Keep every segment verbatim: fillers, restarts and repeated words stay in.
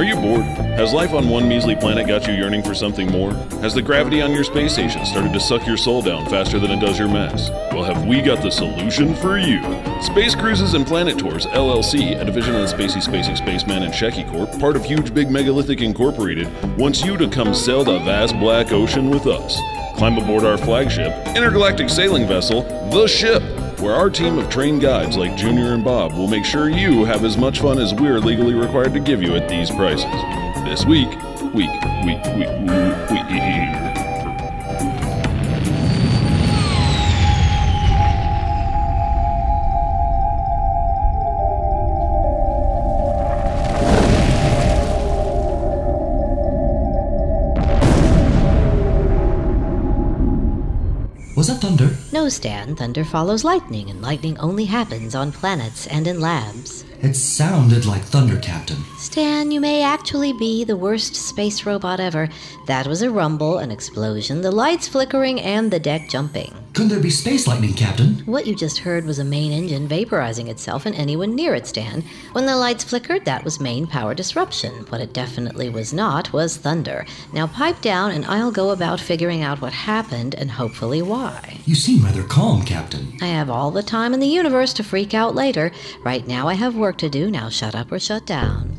Are you bored? Has life on one measly planet got you yearning for something more? Has the gravity on your space station started to suck your soul down faster than it does your mass? Well, have we got the solution for you? Space Cruises and Planet Tours, L L C, a division of the Spacey Spacing Spaceman and Shecky Corp, part of Huge Big Megalithic Incorporated, wants you to come sail the vast black ocean with us. Climb aboard our flagship, intergalactic sailing vessel, The Ship, where our team of trained guides like Junior and Bob will make sure you have as much fun as we're legally required to give you at these prices. This week, week, week, week, week, week. Was that thunder? No, Stan. Thunder follows lightning, and lightning only happens on planets and in labs. It sounded like thunder, Captain. Stan, you may actually be the worst space robot ever. That was a rumble, an explosion, the lights flickering, and the deck jumping. Couldn't there be space lightning, Captain? What you just heard was a main engine vaporizing itself and anyone near it, Stan. When the lights flickered, that was main power disruption. What it definitely was not was thunder. Now pipe down, and I'll go about figuring out what happened and hopefully why. You seem rather calm, Captain. I have all the time in the universe to freak out later. Right now I have work to do. Now shut up or shut down.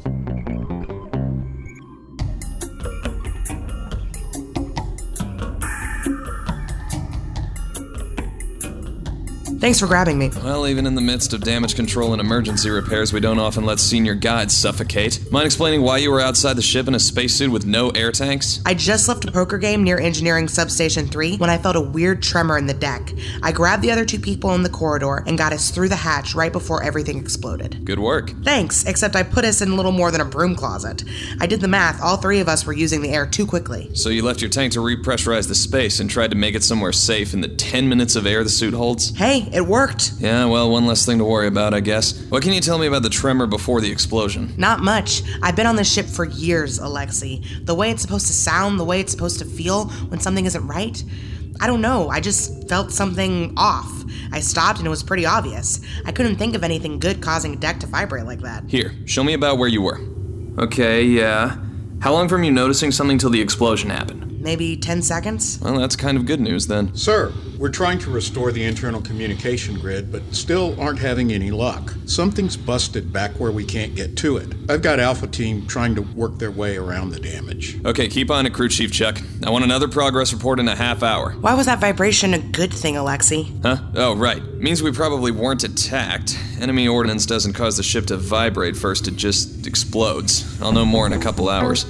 Thanks for grabbing me. Well, even in the midst of damage control and emergency repairs, we don't often let senior guides suffocate. Mind explaining why you were outside the ship in a spacesuit with no air tanks? I just left a poker game near Engineering Substation three when I felt a weird tremor in the deck. I grabbed the other two people in the corridor and got us through the hatch right before everything exploded. Good work. Thanks, except I put us in little more than a broom closet. I did the math. All three of us were using the air too quickly. So you left your tank to repressurize the space and tried to make it somewhere safe in the ten minutes of air the suit holds? Hey, it worked. Yeah, well, one less thing to worry about, I guess. What can you tell me about the tremor before the explosion? Not much. I've been on this ship for years, Alexi. The way it's supposed to sound, the way it's supposed to feel when something isn't right. I don't know, I just felt something off. I stopped and it was pretty obvious. I couldn't think of anything good causing a deck to vibrate like that. Here, show me about where you were. Okay, yeah. How long from you noticing something till the explosion happened? Maybe ten seconds? Well, that's kind of good news then. Sir, we're trying to restore the internal communication grid, but still aren't having any luck. Something's busted back where we can't get to it. I've got Alpha Team trying to work their way around the damage. Okay, keep on it, Crew Chief Chuck. I want another progress report in a half hour. Why was that vibration a good thing, Alexi? Huh? Oh, right. Means we probably weren't attacked. Enemy ordnance doesn't cause the ship to vibrate first, it just explodes. I'll know more in a couple hours.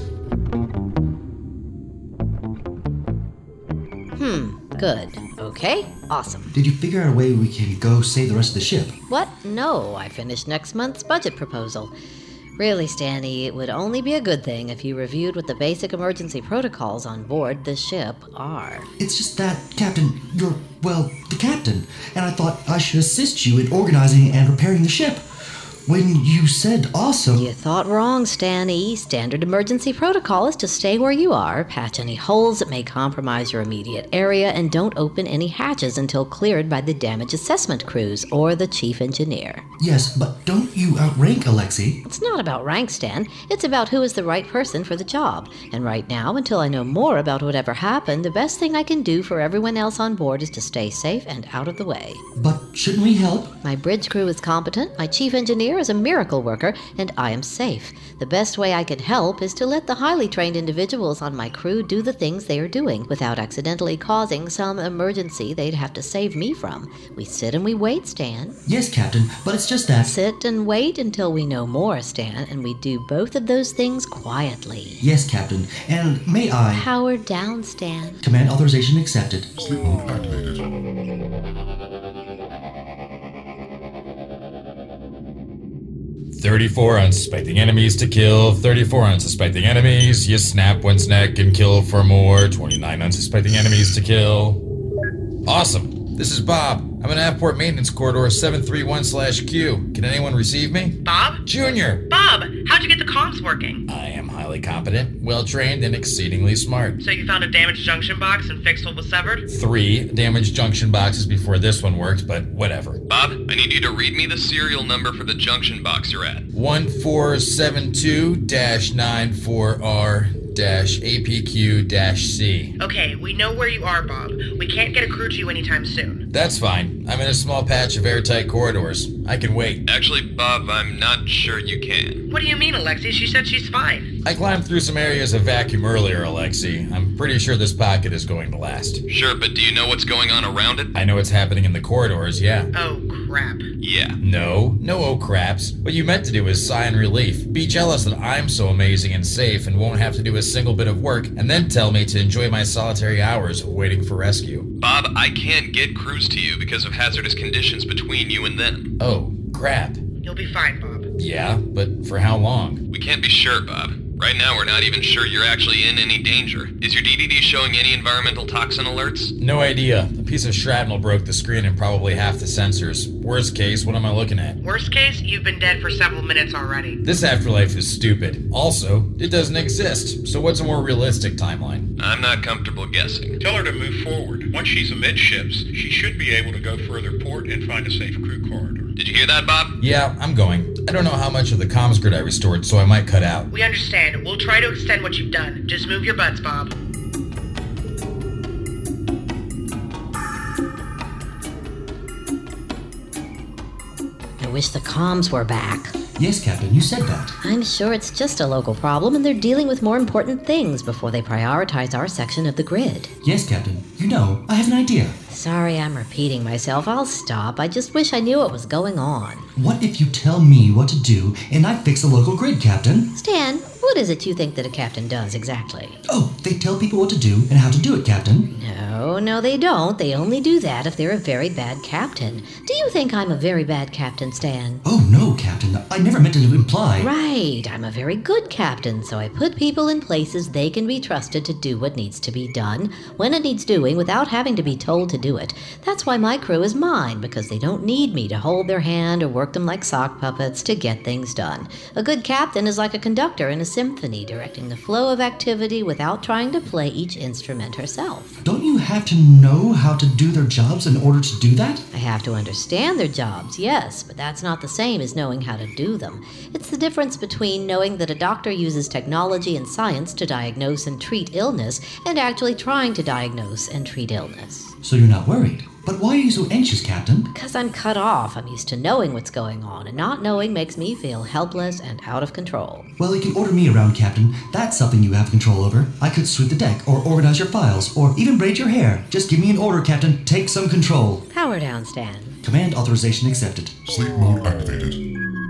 Hmm, good. Okay, awesome. Did you figure out a way we can go save the rest of the ship? What? No, I finished next month's budget proposal. Really, Stanley, it would only be a good thing if you reviewed what the basic emergency protocols on board the ship are. It's just that, Captain, you're, well, the captain, and I thought I should assist you in organizing and repairing the ship. When you said awesome... You thought wrong, Stanley. Standard emergency protocol is to stay where you are, patch any holes that may compromise your immediate area, and don't open any hatches until cleared by the damage assessment crews or the chief engineer. Yes, but don't you outrank Alexi? It's not about rank, Stan. It's about who is the right person for the job. And right now, until I know more about whatever happened, the best thing I can do for everyone else on board is to stay safe and out of the way. But shouldn't we help? My bridge crew is competent, my chief engineer is a miracle worker, and I am safe. The best way I can help is to let the highly trained individuals on my crew do the things they are doing without accidentally causing some emergency they'd have to save me from. We sit and we wait, Stan. Yes, Captain, but it's just that... Sit and wait until we know more, Stan, and we do both of those things quietly. Yes, Captain, and may I... Power down, Stan. Command authorization accepted. Sleep mode activated. thirty-four unsuspecting enemies to kill, thirty-four unsuspecting enemies, you snap one's neck and kill for more, twenty-nine unsuspecting enemies to kill. Awesome, this is Bob. I'm in Avport Maintenance Corridor seven three one slash Q. Can anyone receive me? Bob? Junior! Bob, how'd you get the comms working? I am highly highly competent, well-trained, and exceedingly smart. So you found a damaged junction box and fixed what was severed? Three damaged junction boxes before this one worked, but whatever. Bob, I need you to read me the serial number for the junction box you're at. one four seven two nine four R A P Q C. Okay, we know where you are, Bob. We can't get a crew to you anytime soon. That's fine. I'm in a small patch of airtight corridors. I can wait. Actually, Bob, I'm not sure you can. What do you mean, Alexi? She said she's fine. I climbed through some areas of vacuum earlier, Alexi. I'm pretty sure this pocket is going to last. Sure, but do you know what's going on around it? I know what's happening in the corridors, yeah. Oh, crap. Yeah. No, no oh craps. What you meant to do is sigh in relief. Be jealous that I'm so amazing and safe and won't have to do a single bit of work, and then tell me to enjoy my solitary hours waiting for rescue. Bob, I can't get crews to you because of hazardous conditions between you and them. Oh, crap. You'll be fine, Bob. Yeah, but for how long? We can't be sure, Bob. Right now, we're not even sure you're actually in any danger. Is your D D D showing any environmental toxin alerts? No idea. A piece of shrapnel broke the screen and probably half the sensors. Worst case, what am I looking at? Worst case, you've been dead for several minutes already. This afterlife is stupid. Also, it doesn't exist. So what's a more realistic timeline? I'm not comfortable guessing. Tell her to move forward. Once she's amidships, she should be able to go further port and find a safe crew corridor. Did you hear that, Bob? Yeah, I'm going. I don't know how much of the comms grid I restored, so I might cut out. We understand. We'll try to extend what you've done. Just move your butts, Bob. I wish the comms were back. Yes, Captain, you said that. I'm sure it's just a local problem and they're dealing with more important things before they prioritize our section of the grid. Yes, Captain. You know, I have an idea. Sorry I'm repeating myself. I'll stop. I just wish I knew what was going on. What if you tell me what to do and I fix the local grid, Captain? Stan, what is it you think that a captain does exactly? Oh, they tell people what to do and how to do it, Captain. No, no they don't. They only do that if they're a very bad captain. Do you think I'm a very bad captain, Stan? Oh, no, Captain. I never meant to imply... Right. I'm a very good captain, so I put people in places they can be trusted to do what needs to be done, when it needs doing, without having to be told to do it. That's why my crew is mine, because they don't need me to hold their hand or work them like sock puppets to get things done. A good captain is like a conductor in a symphony, directing the flow of activity without trying to play each instrument herself. Don't you have to know how to do their jobs in order to do that? I have to understand their jobs, yes, but that's not the same as knowing how to do them. It's the difference between knowing that a doctor uses technology and science to diagnose and treat illness and actually trying to diagnose and treat illness. So you're not worried. But why are you so anxious, Captain? Because I'm cut off. I'm used to knowing what's going on, and not knowing makes me feel helpless and out of control. Well, you can order me around, Captain. That's something you have control over. I could sweep the deck, or organize your files, or even braid your hair. Just give me an order, Captain. Take some control. Power down, Stan. Command authorization accepted. Sleep mode activated.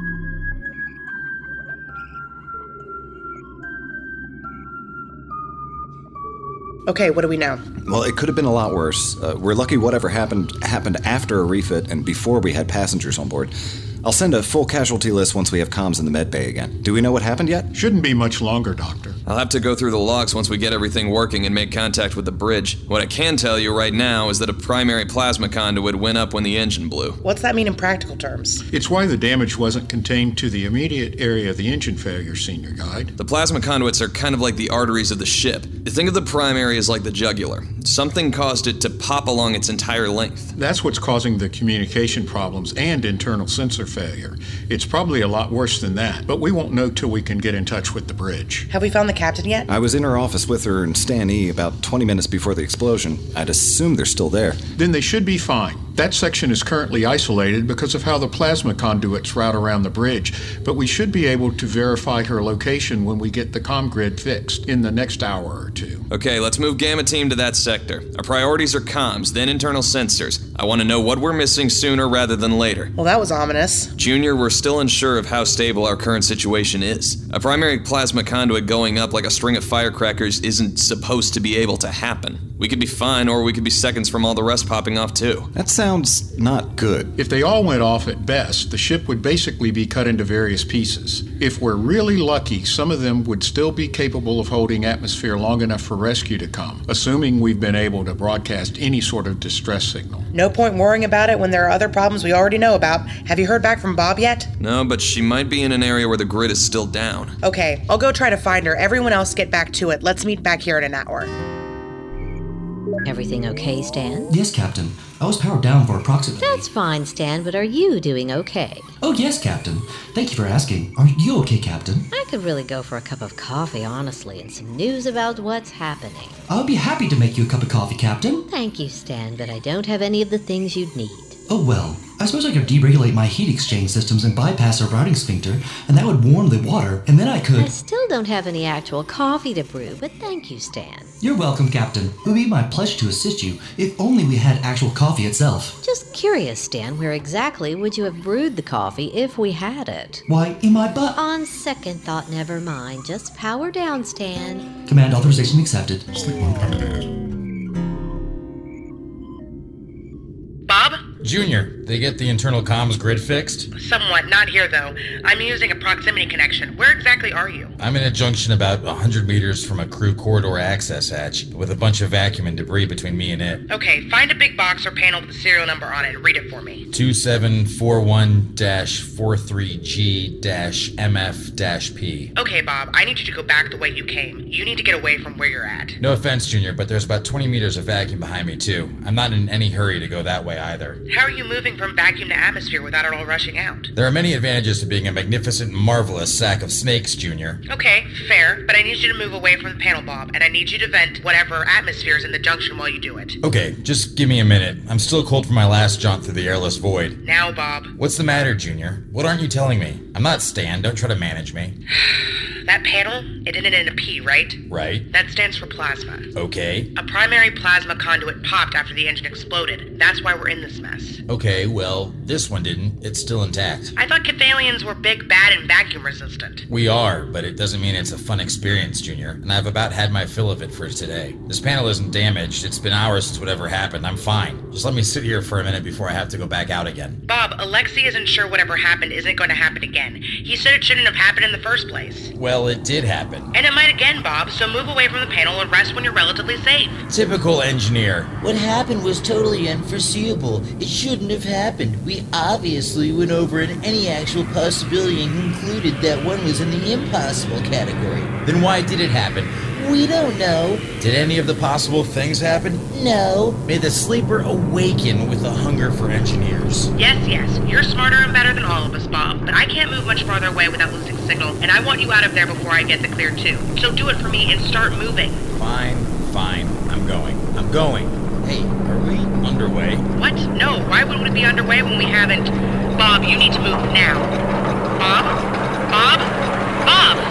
Okay, what do we know? Well, it could have been a lot worse. Uh, we're lucky whatever happened happened after a refit and before we had passengers on board. I'll send a full casualty list once we have comms in the med bay again. Do we know what happened yet? Shouldn't be much longer, Doctor. I'll have to go through the logs once we get everything working and make contact with the bridge. What I can tell you right now is that a primary plasma conduit went up when the engine blew. What's that mean in practical terms? It's why the damage wasn't contained to the immediate area of the engine failure, Senior Guide. The plasma conduits are kind of like the arteries of the ship. Think of the primary as like the jugular. Something caused it to pop along its entire length. That's what's causing the communication problems and internal sensor failure. It's probably a lot worse than that, but we won't know till we can get in touch with the bridge. Have we found the captain yet? I was in her office with her and Stan E about twenty minutes before the explosion. I'd assume they're still there. Then they should be fine. That section is currently isolated because of how the plasma conduits route around the bridge, but we should be able to verify her location when we get the comm grid fixed in the next hour or two. Okay, let's move Gamma Team to that sector. Our priorities are comms, then internal sensors. I want to know what we're missing sooner rather than later. Well, that was ominous. Junior, we're still unsure of how stable our current situation is. A primary plasma conduit going up like a string of firecrackers isn't supposed to be able to happen. We could be fine, or we could be seconds from all the rest popping off too. That sounds not good. If they all went off at best, the ship would basically be cut into various pieces. If we're really lucky, some of them would still be capable of holding atmosphere long enough for rescue to come, assuming we've been able to broadcast any sort of distress signal. No point worrying about it when there are other problems we already know about. Have you heard back from Bob yet? No, but she might be in an area where the grid is still down. Okay, I'll go try to find her. Everyone else get back to it. Let's meet back here in an hour. Everything okay, Stan? Yes, Captain. I was powered down for approximately... That's fine, Stan, but are you doing okay? Oh, yes, Captain. Thank you for asking. Are you okay, Captain? I could really go for a cup of coffee, honestly, and some news about what's happening. I'll be happy to make you a cup of coffee, Captain. Thank you, Stan, but I don't have any of the things you'd need. Oh, well, I suppose I could deregulate my heat exchange systems and bypass a routing sphincter, and that would warm the water, and then I could... I still don't have any actual coffee to brew, but thank you, Stan. You're welcome, Captain. It would be my pleasure to assist you, if only we had actual coffee itself. Just curious, Stan, where exactly would you have brewed the coffee if we had it? Why, in my butt... On second thought, never mind. Just power down, Stan. Command authorization accepted. Sleep mode activated. Bob? Junior, they get the internal comms grid fixed? Somewhat, not here though. I'm using a proximity connection. Where exactly are you? I'm in a junction about one hundred meters from a crew corridor access hatch, with a bunch of vacuum and debris between me and it. Okay, find a big box or panel with the serial number on it and read it for me. two seven four one dash four three G M F P. Okay, Bob, I need you to go back the way you came. You need to get away from where you're at. No offense, Junior, but there's about twenty meters of vacuum behind me, too. I'm not in any hurry to go that way either. How are you moving from vacuum to atmosphere without it all rushing out? There are many advantages to being a magnificent, marvelous sack of snakes, Junior. Okay, fair, but I need you to move away from the panel, Bob, and I need you to vent whatever atmosphere is in the junction while you do it. Okay, just give me a minute. I'm still cold from my last jaunt through the airless void. Now, Bob. What's the matter, Junior? What aren't you telling me? I'm not Stan. Don't try to manage me. That panel, it ended in a P, right? Right. That stands for plasma. Okay. A primary plasma conduit popped after the engine exploded. That's why we're in this mess. Okay, well, this one didn't. It's still intact. I thought Cathalians were big, bad, and vacuum resistant. We are, but it doesn't mean it's a fun experience, Junior. And I've about had my fill of it for today. This panel isn't damaged. It's been hours since whatever happened. I'm fine. Just let me sit here for a minute before I have to go back out again. Bob, Alexei isn't sure whatever happened isn't going to happen again. He said it shouldn't have happened in the first place. Well, it did happen. And it might again, Bob, so move away from the panel and rest when you're relatively safe. Typical engineer. What happened was totally unforeseeable. It shouldn't have happened. We obviously went over in any actual possibility and concluded that one was in the impossible category. Then why did it happen? We don't know. Did any of the possible things happen? No. May the sleeper awaken with a hunger for engineers. Yes, yes, you're smarter and better than all of us, Bob, but I can't move much farther away without losing signal, and I want you out of there before I get the clear too. So do it for me and start moving. Fine, fine. I'm going. I'm going. Hey, are we underway? What? No, why would we be underway when we haven't? Bob, you need to move now. Bob? Bob? Bob!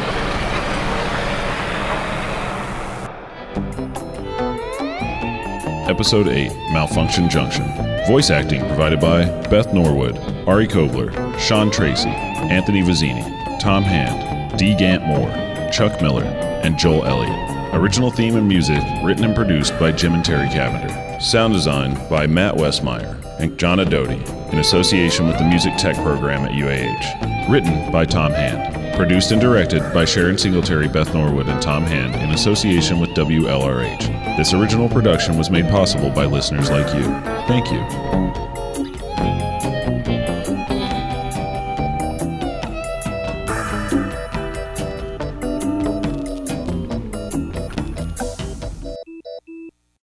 Episode eight, Malfunction Junction. Voice acting provided by Beth Norwood, Ari Kobler, Sean Tracy, Anthony Vizzini, Tom Hand, D. Gant Moore, Chuck Miller, and Joel Elliott. Original theme and music written and produced by Jim and Terry Cavender. Sound design by Matt Westmeyer and John Adoti in association with the Music Tech program at U A H. Written by Tom Hand. Produced and directed by Sharon Singletary, Beth Norwood, and Tom Hand in association with W L R H. This original production was made possible by listeners like you. Thank you.